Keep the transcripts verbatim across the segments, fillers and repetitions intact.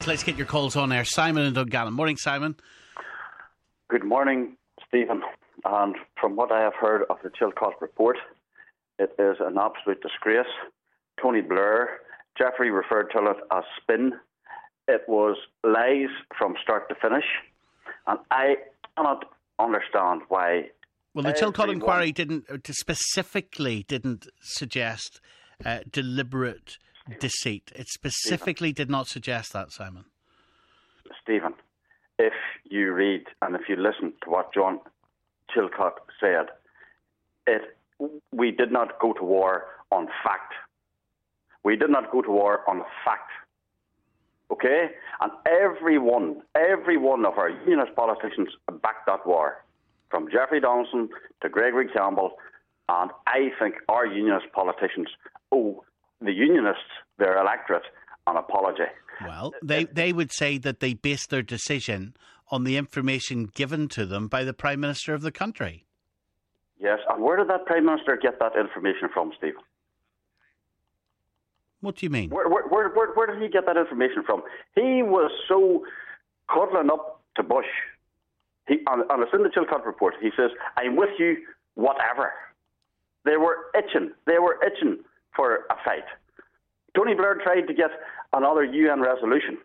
let's get your calls on air. Simon in Dungannon. Morning, Simon. Good morning, Stephen. And from what I have heard of the Chilcot report, it is an absolute disgrace. Tony Blair, Jeffrey referred to it as spin. It was lies from start to finish. And I cannot understand why. Well, the Chilcot inquiry didn't uh, specifically didn't suggest uh, deliberate deceit. It specifically Stephen. did not suggest that, Simon. Stephen, if you read and if you listen to what John Chilcot said, it we did not go to war on fact. We did not go to war on fact. Okay? And every one, every one of our unionist politicians backed that war, from Jeffrey Donaldson to Gregory Campbell, and I think our unionist politicians owe the unionists, their electorate, an apology. Well, they, they would say that they based their decision on the information given to them by the Prime Minister of the country. Yes, and where did that Prime Minister get that information from, Stephen? What do you mean? Where, where, where, where, where did he get that information from? He was so cuddling up to Bush. He, and, and it's in the Chilcot report. He says, I'm with you, whatever. They were itching. They were itching for a fight. Tony Blair tried to get another U N resolution.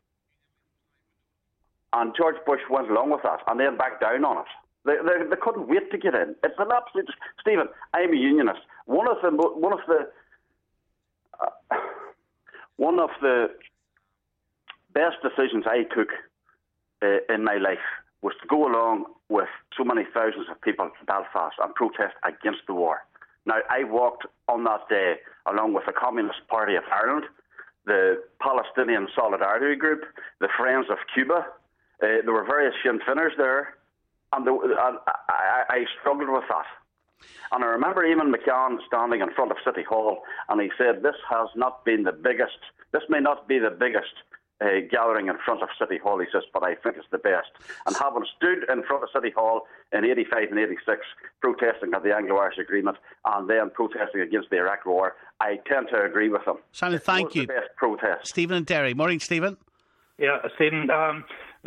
And George Bush went along with that and then backed down on it. They, they, they couldn't wait to get in. It's an absolute... Stephen, I'm a unionist. One of the... One of the uh, one of the best decisions I took uh, in my life was to go along with so many thousands of people to Belfast and protest against the war. Now, I walked on that day along with the Communist Party of Ireland, the Palestinian Solidarity Group, the Friends of Cuba. Uh, there were various Sinn Féiners there, and, the, and I, I struggled with that. And I remember Eamon McCann standing in front of City Hall, and he said, this has not been the biggest, this may not be the biggest uh, gathering in front of City Hall, he says, but I think it's the best. And having stood in front of City Hall in eighty-five and eighty-six, protesting at the Anglo-Irish Agreement, and then protesting against the Iraq War, I tend to agree with him. Simon, it thank was you. The best protest. Stephen and Derry. Morning, Stephen. Yeah, Stephen, um,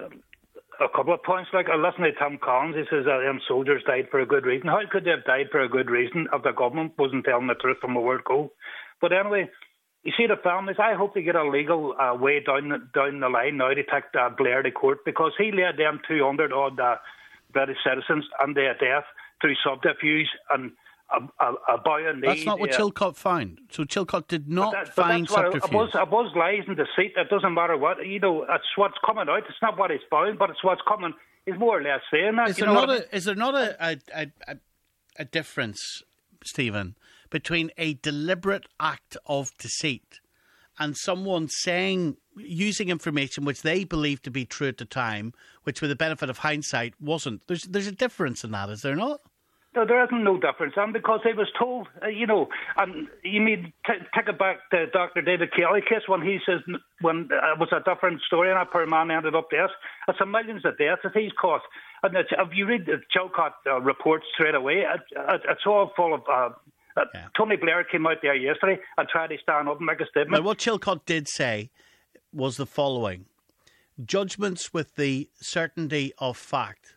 a couple of points. Like, I listened to Tom Collins. He says that them soldiers died for a good reason. How could they have died for a good reason if the government wasn't telling the truth from the word go? But anyway, you see the families, I hope they get a legal uh, way down the, down the line now to take uh, Blair to court, because he led them two hundred odd uh, British citizens and their death through subterfuge and a, a, a bow and knee. That's not what uh, Chilcot found. So Chilcot did not that, find subterfuge. It was, it was lies and deceit. It doesn't matter what. You know, it's what's coming out. It's not what he's found, but it's what's coming. He's more or less saying that. Is you there know not what a, is there not a, a, a, a difference, Stephen, between a deliberate act of deceit and someone saying, using information which they believed to be true at the time, which with the benefit of hindsight wasn't? There's there's a difference in that, is there not? No, there isn't no difference, and because he was told, uh, you know, and you mean t- take it back to Doctor David Kelly case when he says when uh, it was a different story and that poor man ended up dead. It's a millions of deaths that he's caused. And it's, if you read the Chilcot uh, report straight away, it, it, it's all full of. Uh, uh, yeah. Tony Blair came out there yesterday and tried to stand up and make a statement. Now, what Chilcot did say was the following: judgments with the certainty of fact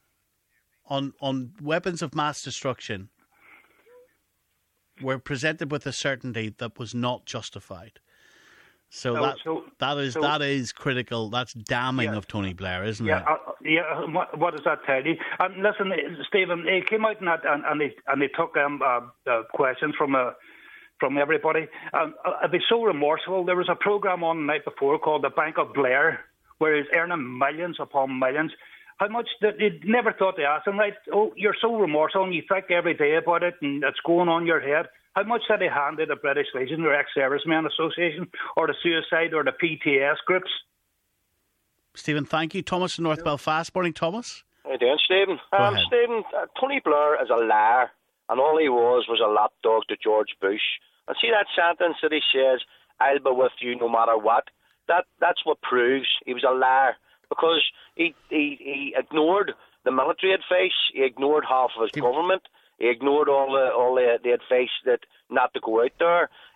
on on weapons of mass destruction were presented with a certainty that was not justified. So no, that so, that is so, that is critical. That's damning yeah, of Tony Blair, isn't yeah, it? Uh, yeah. What, what does that tell you? And listen, Stephen, he came out and and, and he and he took um, uh, uh, questions from uh, from everybody. Um, I'd be so remorseful. There was a program on the night before called The Bank of Blair, where he's earning millions upon millions. How much did you never thought to ask him, right? Oh, you're so remorseful and you think every day about it and it's going on your head. How much did he hand to the British Legion or Ex-Servicemen Association or the Suicide or the P T S groups? Stephen, thank you. Thomas in North yeah. Belfast. Morning, Thomas. How you doing, Stephen? Go um, ahead. Stephen, uh, Tony Blair is a liar, and all he was was a lapdog to George Bush. And see that sentence that he says, I'll be with you no matter what? That That's what proves he was a liar. Because he, he he ignored the military advice, he ignored half of his Give... government, he ignored all the all the, the advice that not to go out there.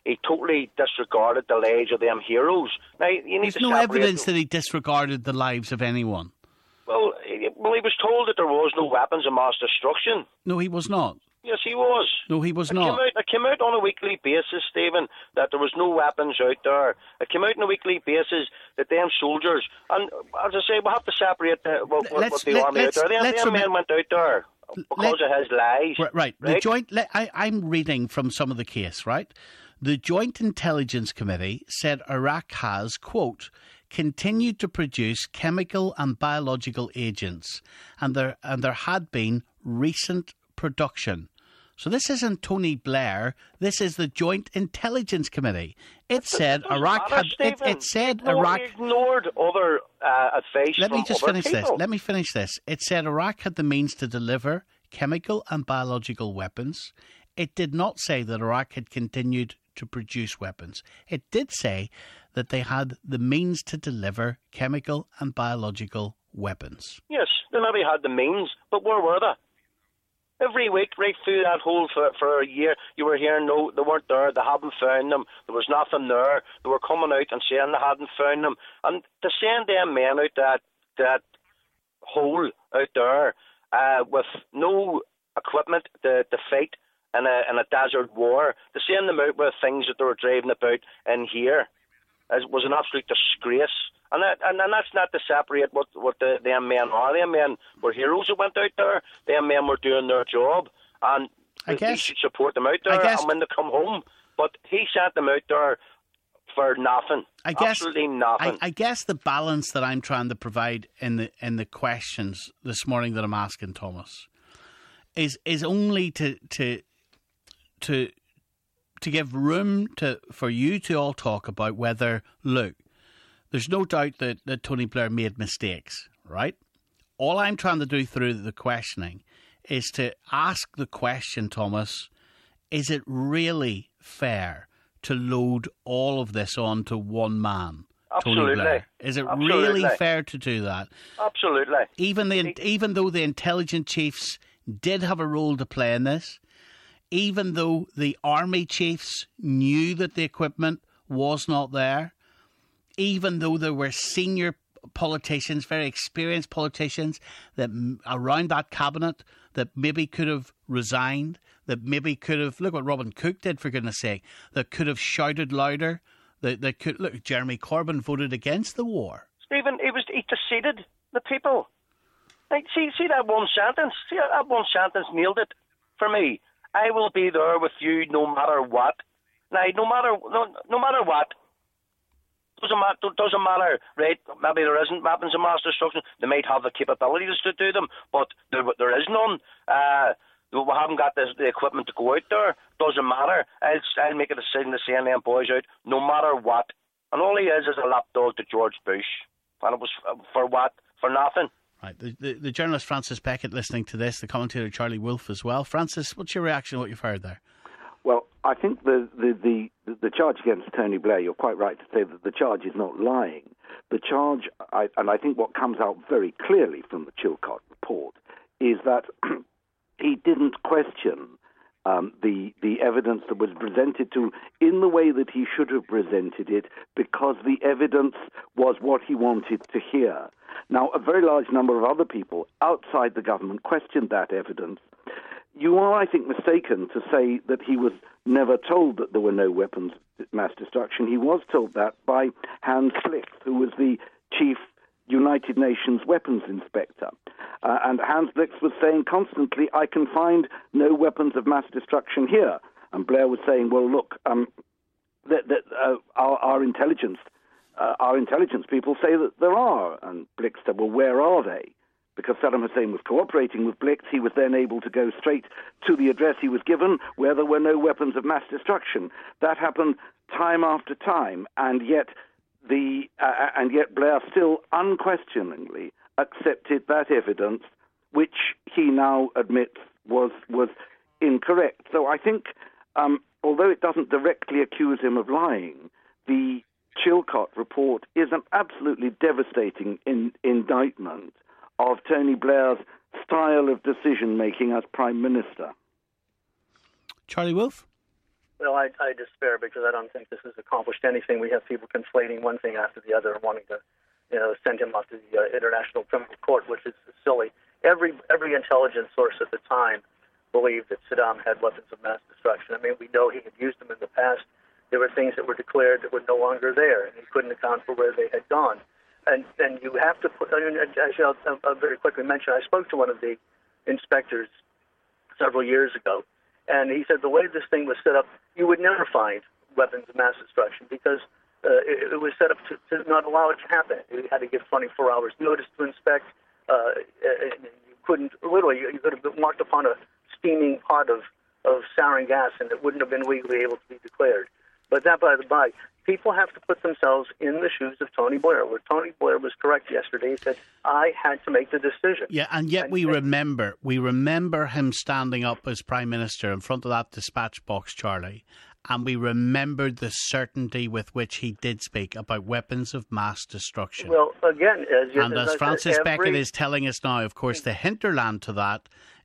he totally disregarded the lives of them heroes. Now, you need There's to no separate evidence them. that he disregarded the lives of anyone. Well, he, well, he was told that there was no weapons of mass destruction. No, he was not. Yes, he was. No, he was it not. Came out, it came out on a weekly basis, Stephen, that there was no weapons out there. It came out on a weekly basis that them soldiers, and as I say, we have to separate the, what, what, what the let, army out there. Them, them rem- men went out there because let, of his lies. Right, right. right? The joint. Let, I, I'm reading from some of the case. Right, the Joint Intelligence Committee said Iraq has, quote, continued to produce chemical and biological agents, and there and there had been recent production. So this isn't Tony Blair. This is the Joint Intelligence Committee. It said Iraq matter, had. It, Stephen. it said Ignored, Iraq. ignored other uh, advice. Let from me just other finish people. this. Let me finish this. It said Iraq had the means to deliver chemical and biological weapons. It did not say that Iraq had continued to produce weapons. It did say that they had the means to deliver chemical and biological weapons. Yes, they maybe had the means, but where were they? Every week, right through that whole for, for a year, you were hearing, no, they weren't there, they hadn't found them, there was nothing there, they were coming out and saying they hadn't found them. And to send them men out that, that hole out there uh, with no equipment to, to fight in a, in a desert war, to send them out with things that they were driving about in here, it was an absolute disgrace. And that, and, and that's not to separate what, what the, them men are. Them men were heroes who went out there. Them men were doing their job. And I guess, we should support them out there guess, and when they come home. But he sent them out there for nothing. I guess, Absolutely nothing. I, I guess the balance that I'm trying to provide in the in the questions this morning that I'm asking Thomas is is only to to to to give room to for you to all talk about whether, look, there's no doubt that, that Tony Blair made mistakes, right? All I'm trying to do through the questioning is to ask the question, Thomas, is it really fair to load all of this on to one man, Absolutely. Tony Blair? Is it Absolutely. really fair to do that? Absolutely. Even the even though the intelligence chiefs did have a role to play in this, even though the army chiefs knew that the equipment was not there, even though there were senior politicians, very experienced politicians that around that cabinet that maybe could have resigned, that maybe could have, look what Robin Cook did, for goodness sake, that could have shouted louder, that, that could, look, Jeremy Corbyn voted against the war. Stephen, he was he deceived the people. Like, see, see that one sentence? See that one sentence nailed it for me. I will be there with you no matter what. Now, no matter no, no matter what. Doesn't matter, doesn't matter, right? Maybe there isn't weapons of mass destruction. They might have the capabilities to do them, but there, there is none. Uh, we haven't got the, the equipment to go out there. Doesn't matter. I'll, I'll make a decision to send them boys out, no matter what. And all he is is a lapdog to George Bush. And it was for what? For nothing. Right. The, the, the journalist Francis Beckett listening to this, the commentator Charlie Wolfe as well. Francis, what's your reaction to what you've heard there? Well, I think the, the, the, the charge against Tony Blair, you're quite right to say that the charge is not lying. The charge, I, and I think what comes out very clearly from the Chilcot report, is that he didn't question um, the, the evidence that was presented to in the way that he should have presented it, because the evidence was what he wanted to hear. Now, a very large number of other people outside the government questioned that evidence. You are, I think, mistaken to say that he was never told that there were no weapons of mass destruction. He was told that by Hans Blix, who was the chief United Nations weapons inspector. Uh, and Hans Blix was saying constantly, I can find no weapons of mass destruction here. And Blair was saying, well, look, um, that, that, uh, our, our intelligence, uh, our intelligence people say that there are. And Blix said, well, where are they? Because Saddam Hussein was cooperating with Blix, he was then able to go straight to the address he was given where there were no weapons of mass destruction. That happened time after time, and yet the uh, and yet Blair still unquestioningly accepted that evidence, which he now admits was was incorrect. So I think, um, although it doesn't directly accuse him of lying, the Chilcot report is an absolutely devastating in, indictment of Tony Blair's style of decision-making as Prime Minister. Charlie Wolfe? Well, I, I despair because I don't think this has accomplished anything. We have people conflating one thing after the other and wanting to, you know, send him off to the uh, International Criminal Court, which is silly. Every every intelligence source at the time believed that Saddam had weapons of mass destruction. I mean, we know he had used them in the past. There were things that were declared that were no longer there, and he couldn't account for where they had gone. And and you have to put, I mean, actually, I'll, I'll very quickly mention, I spoke to one of the inspectors several years ago, and he said the way this thing was set up, you would never find weapons of mass destruction because uh, it, it was set up to, to not allow it to happen. You had to give twenty-four hours notice to inspect. Uh, and you couldn't, literally, you could have walked upon a steaming pot of, of sarin gas and it wouldn't have been legally able to be declared. But that by the by, people have to put themselves in the shoes of Tony Blair, where Tony Blair was correct yesterday. He said, I had to make the decision. Yeah, and yet and we and, remember, we remember him standing up as Prime Minister in front of that dispatch box, Charlie, and we remembered the certainty with which he did speak about weapons of mass destruction. Well, again, as you And as, as Francis said, every... Beckett is telling us now, of course, the hinterland to that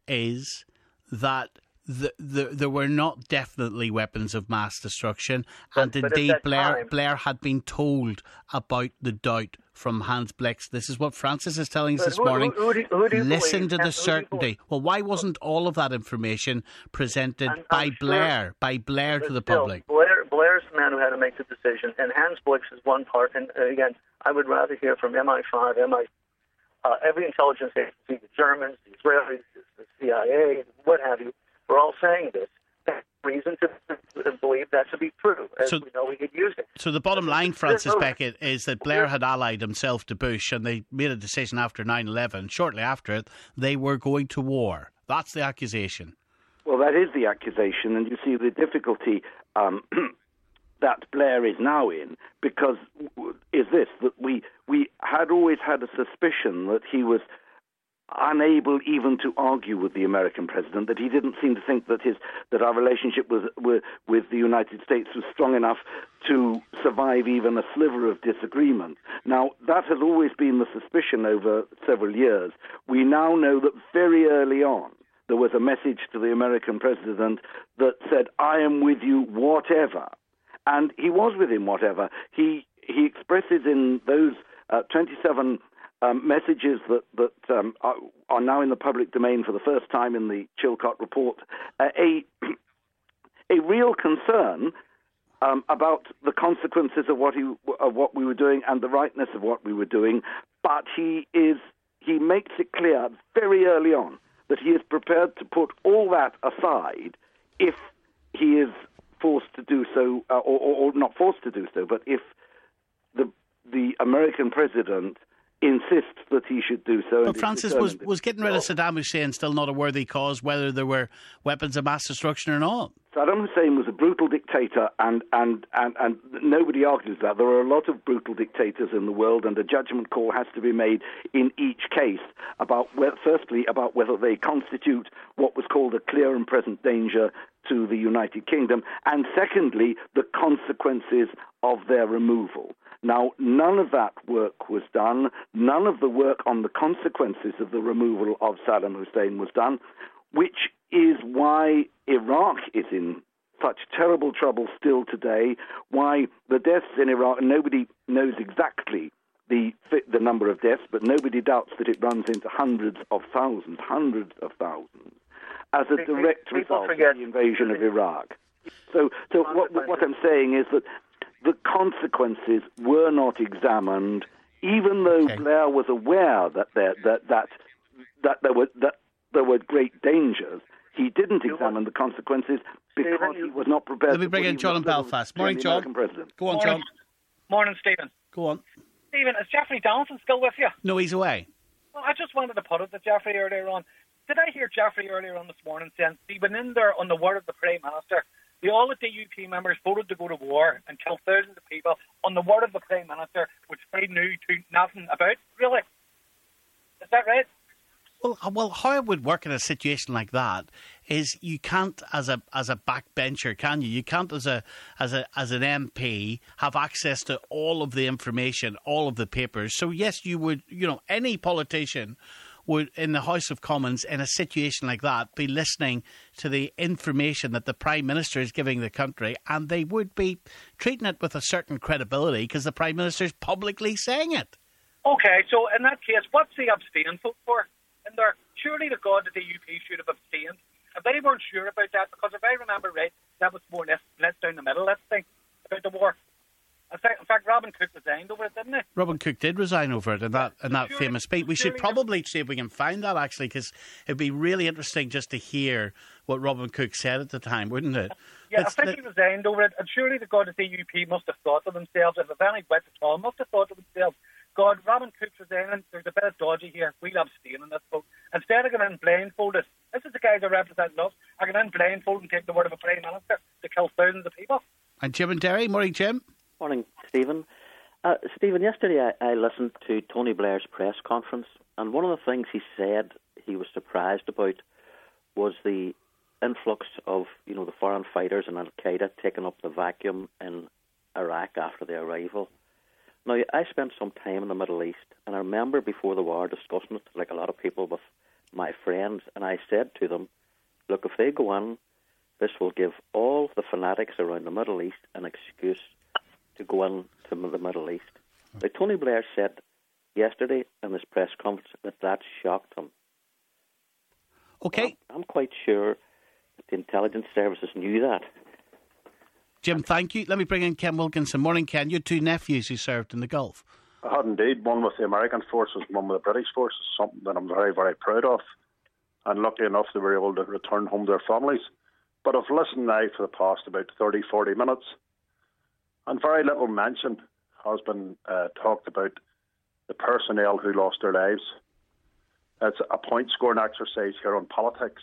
is that The, the, there were not definitely weapons of mass destruction, but, and but indeed Blair time, Blair had been told about the doubt from Hans Blix. This is what Francis is telling us this who, morning. Who, who do, who do Listen believe, to the certainty. Well, why wasn't all of that information presented I'm, by I'm Blair, sure, by Blair to the still, public? Blair, Blair's the man who had to make the decision, and Hans Blix is one part. And uh, again, I would rather hear from M I five, M I, uh, every intelligence agency, the Germans, the Israelis, the C I A, what have you. We're all saying this. There's reason to, to believe that to be true, as so, we know we could use it. So the bottom line, Francis Beckett, is that Blair had allied himself to Bush, and they made a decision after nine eleven. Shortly after it, they were going to war. That's the accusation. Well, that is the accusation, and you see the difficulty um, that Blair is now in, because is this, that we, we had always had a suspicion that he was unable even to argue with the American president, that he didn't seem to think that his that our relationship was, with, with the United States was strong enough to survive even a sliver of disagreement. Now, that has always been the suspicion over several years. We now know that very early on there was a message to the American president that said, I am with you whatever. And he was with him whatever. He, he expresses in those uh, twenty-seven Um, messages that, that um, are, are now in the public domain for the first time in the Chilcot report, uh, a a real concern um, about the consequences of what he of what we were doing and the rightness of what we were doing. But he is he makes it clear very early on that he is prepared to put all that aside if he is forced to do so, uh, or, or, or not forced to do so, but if the the American president insists that he should do so. But Francis, was, was getting rid of Saddam Hussein still not a worthy cause, whether there were weapons of mass destruction or not? Saddam Hussein was a brutal dictator, and, and, and, and nobody argues that. There are a lot of brutal dictators in the world, and a judgment call has to be made in each case about, firstly, about whether they constitute what was called a clear and present danger to the United Kingdom, and secondly, the consequences of their removal. Now, none of that work was done. None of the work on the consequences of the removal of Saddam Hussein was done, which is why Iraq is in such terrible trouble still today, why the deaths in Iraq, and nobody knows exactly the the number of deaths, but nobody doubts that it runs into hundreds of thousands, hundreds of thousands, as a direct result of the invasion of Iraq. So, so what, what I'm saying is that the consequences were not examined, even though okay. Blair was aware that there that that that there were that there were great dangers. He didn't examine the consequences because he was not prepared. Let me bring in John in Belfast. Morning, John. Go on, John. Morning, Stephen. Go on. Stephen, is Jeffrey Donaldson still with you? No, he's away. Well, I just wanted to put it to Jeffrey earlier on. Did I hear Jeffrey earlier on this morning saying he went in there on the word of the Prime Minister? The, all the D U P members voted to go to war and kill thousands of people on the word of the Prime Minister, which they knew to nothing about. Really? Is that right? Well, well, how it would work in a situation like that is you can't, as a as a backbencher, can you? You can't, as a as a as an M P, have access to all of the information, all of the papers. So yes, you would. You know, any politician would, in the House of Commons, in a situation like that, be listening to the information that the Prime Minister is giving the country, and they would be treating it with a certain credibility because the Prime Minister is publicly saying it. OK, so in that case, what's the abstain vote for? And there, surely to God that the U P should have abstained. If they weren't sure about that, because if I remember right, that was more or less, less down the middle, let's think, about the war. In fact, in fact, Robin Cook resigned over it, didn't he? Robin Cook did resign over it in that in that surely, famous speech. We should probably see if we can find that, actually, because it'd be really interesting just to hear what Robin Cook said at the time, wouldn't it? Yeah, Let's, I think let... he resigned over it, and surely the God of the U P must have thought to themselves, if any wit at all, must have thought to themselves, God, Robin Cook's resigning, there's a bit of dodgy here, we'll abstain on this vote. Instead of going in blindfolded, this is the guys that represent us, I can in blindfold and take the word of a Prime Minister to kill thousands of people. And Jim and Derry, morning Jim. Morning, Stephen. Uh, Stephen, yesterday I, I listened to Tony Blair's press conference, and one of the things he said he was surprised about was the influx of, you know, the foreign fighters and Al-Qaeda taking up the vacuum in Iraq after their arrival. Now, I spent some time in the Middle East, and I remember before the war discussing it, like a lot of people, with my friends, and I said to them, look, if they go in, this will give all the fanatics around the Middle East an excuse to go in to the Middle East. Now, Tony Blair said yesterday in his press conference that that shocked him. Okay. I'm, I'm quite sure that the intelligence services knew that. Jim, thank you. Let me bring in Ken Wilkinson. Morning, Ken. You had two nephews who served in the Gulf. I had indeed, one with the American forces, one with the British forces, something that I'm very, very proud of. And lucky enough, they were able to return home to their families. But I've listened now for the past about thirty, forty minutes, and very little mention has been uh, talked about the personnel who lost their lives. It's a point-scoring exercise here on politics.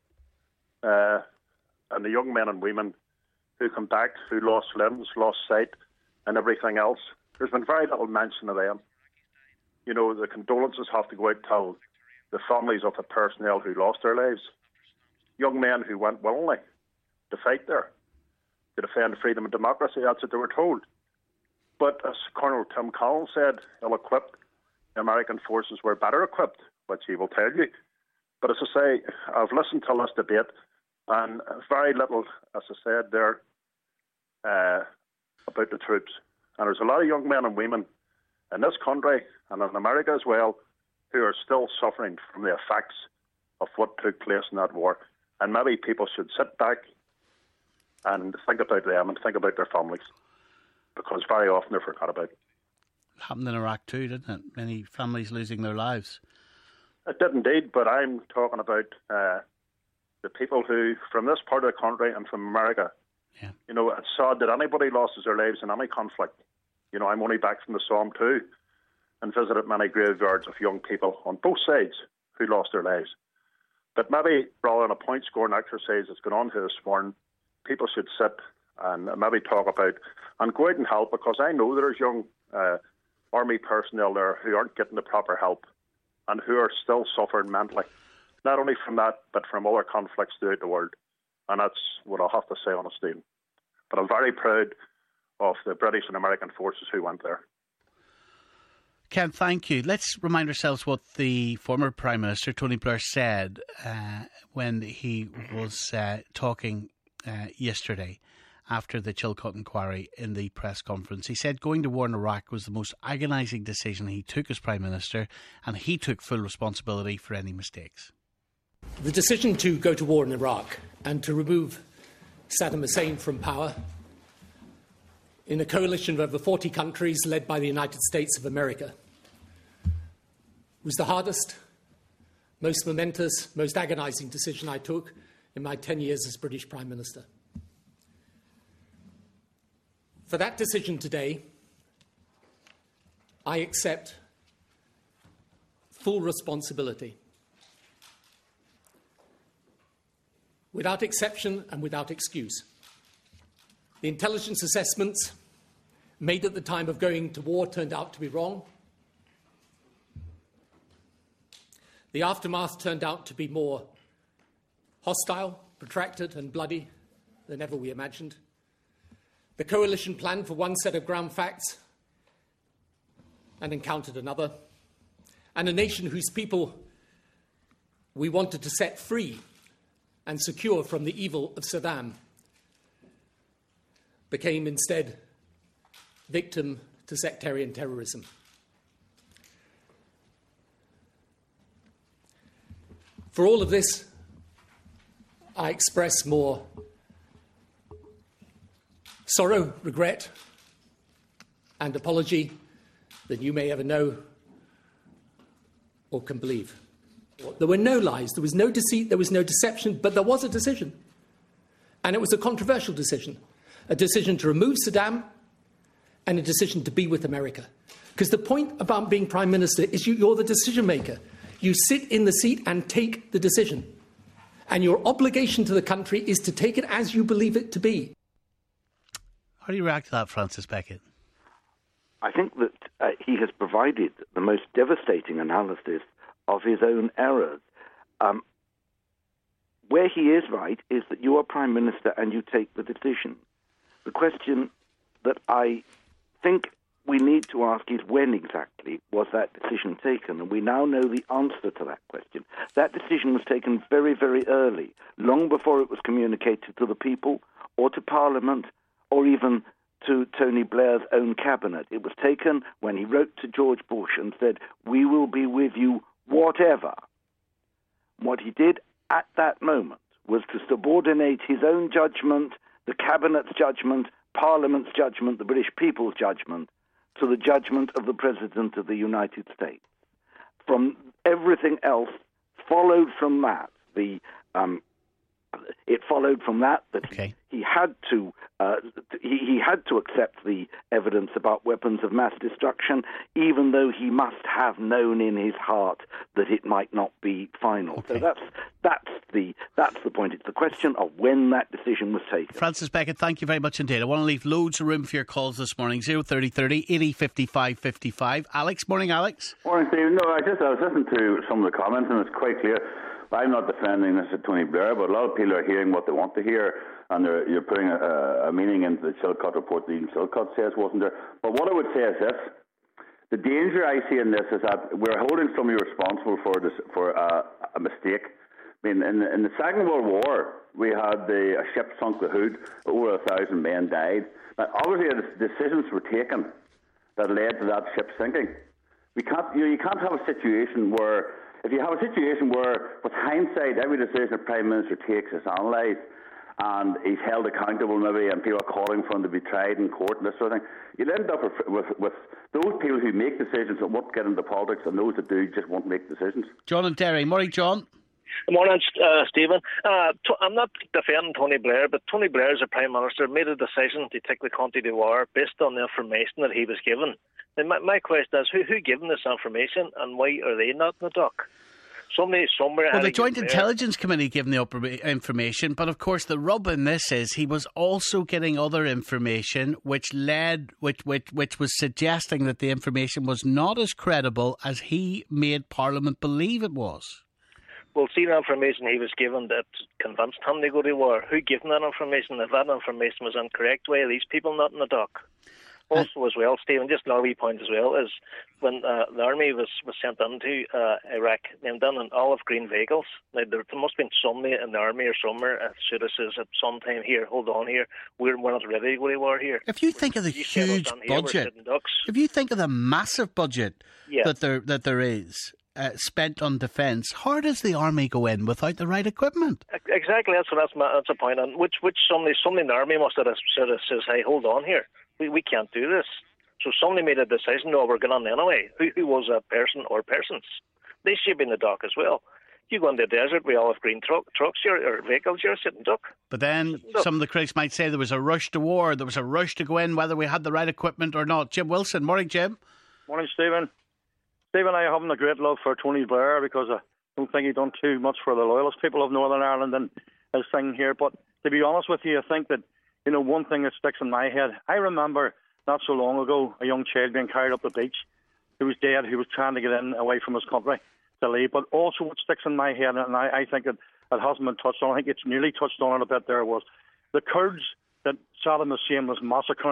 Uh, and the young men and women who come back, who lost limbs, lost sight, and everything else, there's been very little mention of them. You know, the condolences have to go out to the families of the personnel who lost their lives. Young men who went willingly to fight there, to defend freedom and democracy, that's what they were told. But as Colonel Tim Collins said, ill-equipped, the American forces were better equipped, which he will tell you. But as I say, I've listened to this debate, and very little, as I said there, uh, about the troops. And there's a lot of young men and women in this country, and in America as well, who are still suffering from the effects of what took place in that war. And maybe people should sit back and think about them and think about their families, because very often they're forgot about. It happened in Iraq too, didn't it? Many families losing their lives. It did indeed, but I'm talking about uh, the people who, from this part of the country and from America, yeah. You know, it's sad that anybody loses their lives in any conflict. You know, I'm only back from the Somme too, and visited many graveyards of young people on both sides who lost their lives. But maybe rather than a point-scoring exercise that's gone on here this morning, people should sit and maybe talk about and go out and help, because I know there's young uh, army personnel there who aren't getting the proper help and who are still suffering mentally, not only from that, but from other conflicts throughout the world. And that's what I'll have to say on it, Stephen. But I'm very proud of the British and American forces who went there. Ken, thank you. Let's remind ourselves what the former Prime Minister, Tony Blair, said uh, when he was uh, talking uh, yesterday after the Chilcot inquiry in the press conference. He said going to war in Iraq was the most agonising decision he took as Prime Minister, and he took full responsibility for any mistakes. The decision to go to war in Iraq and to remove Saddam Hussein from power in a coalition of over forty countries led by the United States of America was the hardest, most momentous, most agonising decision I took in my ten years as British Prime Minister. For that decision today, I accept full responsibility. Without exception and without excuse. The intelligence assessments made at the time of going to war turned out to be wrong. The aftermath turned out to be more hostile, protracted and bloody than ever we imagined. The coalition planned for one set of ground facts and encountered another. And a nation whose people we wanted to set free and secure from the evil of Saddam, became instead victim to sectarian terrorism. For all of this, I express more sorrow, regret, and apology than you may ever know or can believe. There were no lies, there was no deceit, there was no deception, but there was a decision. And it was a controversial decision. A decision to remove Saddam and a decision to be with America. Because the point about being Prime Minister is you, you're the decision maker. You sit in the seat and take the decision. And your obligation to the country is to take it as you believe it to be. How do you react to that, Francis Beckett? I think that uh, he has provided the most devastating analysis of his own errors. Um, where he is right is that you are Prime Minister and you take the decision. The question that I think we need to ask is when exactly was that decision taken? And we now know the answer to that question. That decision was taken very, very early, long before it was communicated to the people or to Parliament or even to Tony Blair's own cabinet. It was taken when he wrote to George Bush and said, "We will be with you whatever." What he did at that moment was to subordinate his own judgment, the cabinet's judgment, Parliament's judgment, the British people's judgment, to the judgment of the President of the United States. From everything else followed from that, the um, it followed from that that okay. he, he had to uh, he, he had to accept the evidence about weapons of mass destruction, even though he must have known in his heart that it might not be final. Okay. So that's that's the that's the point. It's the question of when that decision was taken. Francis Beckett, thank you very much indeed. I want to leave loads of room for your calls this morning. Zero thirty thirty eighty fifty-five fifty-five. Alex, morning, Alex. Morning, Steve. No, I just I was listening to some of the comments, and it's quite clear. I'm not defending Mister Tony Blair, but a lot of people are hearing what they want to hear, and you're putting a, a meaning into the Chilcot report that even Chilcot says wasn't there. But what I would say is this. The danger I see in this is that we're holding somebody responsible for this, for a, a mistake. I mean, in the, in the Second World War, we had the, a ship sunk the Hood, over a thousand men died. Now, obviously, decisions were taken that led to that ship sinking. We can't, you know, you can't have a situation where, if you have a situation where, with hindsight, every decision the Prime Minister takes is analysed, and he's held accountable maybe, and people are calling for him to be tried in court and this sort of thing, you'll end up with, with, with those people who make decisions that won't get into politics, and those that do just won't make decisions. John and Derry. Morning, John. Good morning, uh, Stephen. Uh, t- I'm not defending Tony Blair, but Tony Blair, as a Prime Minister, made a decision to take the Conti d'Ivoire based on the information that he was given. And my, my question is, who, who gave him this information, and why are they not in the dock? Somebody somewhere. Well, the Joint Intelligence Committee gave him the information, but of course the rub in this is he was also getting other information, which led, which which which was suggesting that the information was not as credible as he made Parliament believe it was. Well, see, the information he was given that convinced him to go to war. Who gave him that information? If that information was incorrect, why are these people not in the dock? Also, as well, Stephen, just another wee point as well, is when uh, the army was, was sent into uh, Iraq, they went in on olive green vehicles. Now, there, there must have been somebody in the army or somewhere that should have said at some time, here, hold on here, we're, we're not ready to go to war here. If you think of the you huge budget, if you think of the massive budget yeah. that there that there is uh, spent on defence, how does the army go in without the right equipment? Exactly, that's what, that's, my, that's a point. And which which somebody somebody in the army must have said, says, hey, hold on here. We we can't do this. So somebody made a decision, no, we're going on anyway. Who, who was a person or persons? They should be in the dock as well. You go in the desert with olive green truck, trucks you're, or vehicles, you're sitting duck. But then some of the critics might say there was a rush to war, there was a rush to go in, whether we had the right equipment or not. Jim Wilson. Morning, Jim. Morning, Stephen. Stephen, I haven't a great love for Tony Blair because I don't think he's done too much for the loyalist people of Northern Ireland and his thing here. But to be honest with you, I think that you know, one thing that sticks in my head, I remember not so long ago a young child being carried up the beach who was dead, who was trying to get in away from his country to leave. But also what sticks in my head, and I, I think it, it hasn't been touched on, I think it's nearly touched on it a bit there, was the Kurds that Saddam Hussein was massacring.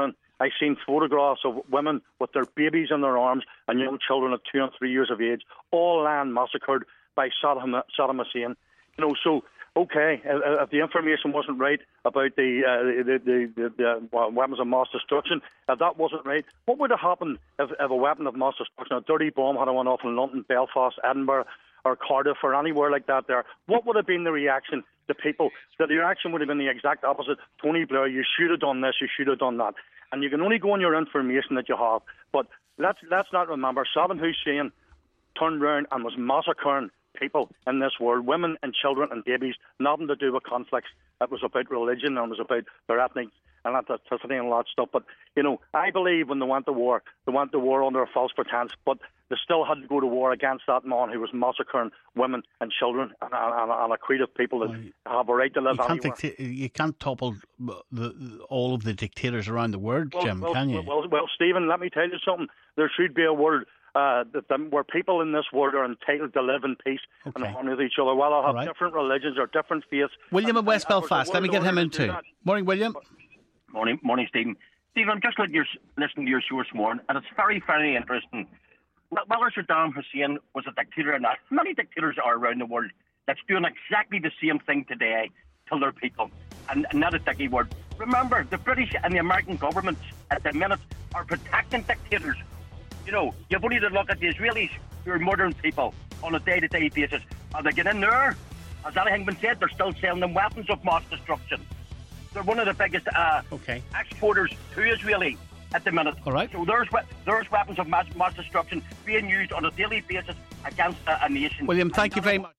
I've seen photographs of women with their babies in their arms and young children of two and three years of age, all land massacred by Saddam, Saddam Hussein. You know, so okay, if the information wasn't right about the uh, the, the, the, the uh, weapons of mass destruction, if that wasn't right, what would have happened if, if a weapon of mass destruction, a dirty bomb, had went off in London, Belfast, Edinburgh, or Cardiff, or anywhere like that there? What would have been the reaction to people? That the reaction would have been the exact opposite. Tony Blair, you should have done this, you should have done that. And you can only go on your information that you have. But let's, let's not remember, Saddam Hussein turned round and was massacring people in this world, women and children and babies, nothing to do with conflicts. It was about religion and it was about their ethnic and ethnicity and all that stuff. But, you know, I believe when they went to war, they went to war under a false pretense, but they still had to go to war against that man who was massacring women and children and, and, and a creed of people that well, have a right to live you can't anywhere. Dicta- you can't topple the, the, all of the dictators around the world, well, Jim, well, can you? Well, well, Stephen, let me tell you something. There should be a world Uh, that the, where people in this world are entitled to live in peace okay. and harmony with each other. Well, I'll have right. different religions or different faiths. William and, of West and, Belfast, let me get him in too. Morning, William. Morning, morning, Stephen. Stephen, I'm just like you're listening to your show this morning, and it's very, very interesting. Whether Saddam Hussein was a dictator or not, many dictators are around the world that's doing exactly the same thing today to their people, and, and not a dicky word. Remember, the British and the American governments at the minute are protecting dictators. You know, you've only to look at the Israelis who are murdering people on a day-to-day basis. Are they getting in there? Has anything been said? They're still selling them weapons of mass destruction. They're one of the biggest uh, okay. exporters to Israeli at the minute. All right. So there's there's weapons of mass, mass destruction being used on a daily basis against a, a nation. William, thank you very much.